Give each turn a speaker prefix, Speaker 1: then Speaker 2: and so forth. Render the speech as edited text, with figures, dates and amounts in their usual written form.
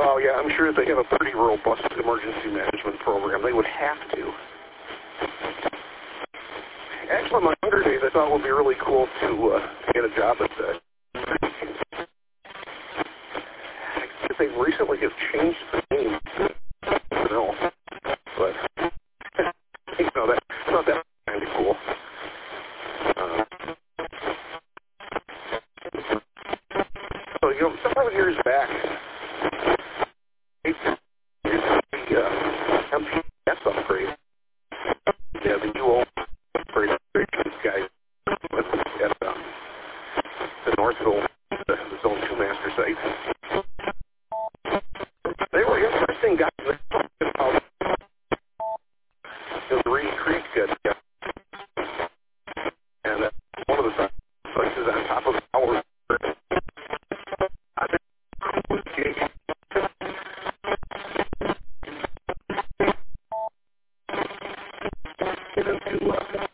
Speaker 1: Well, yeah, I'm sure they have a pretty robust emergency management program. They would have to. Actually, in my younger days, I thought it would be really cool to get a job at the... They recently have changed the name. No, but you know that I thought that was kind of cool. So you know, several years back, it used to be MPS upgrade. Yeah, the UO upgrade guys at the Northville, the Zone 2 master site. They were interesting guys. The Reed Creek and one of the places on top of the tower. I think get into